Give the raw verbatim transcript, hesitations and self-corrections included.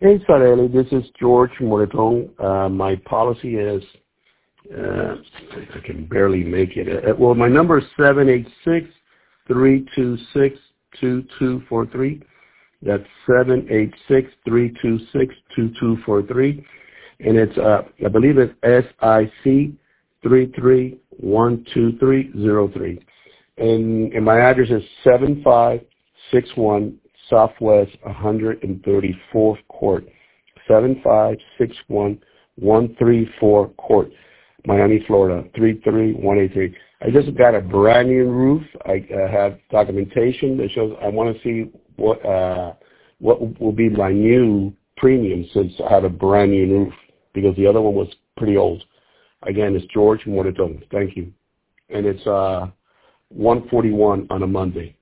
Hey, Sareli, this is George Moreton. Uh, my policy is, uh, I can barely make it. Uh, well, my number is seven eight six, three two six, two two four three. That's seven eight six, three two six, two two four three. And it's, uh, I believe it's S I C three three one two three zero three. And, and my address is seven five six one Southwest one hundred thirty-fourth Court, seven five six one, one three four Court, Miami, Florida, three three one eight three. I just got a brand new roof. I uh, have documentation that shows I want to see what uh, what will be my new premium since I have a brand new roof because the other one was pretty old. Again, it's George Moreton. Thank you. And it's uh, one forty-one on a Monday.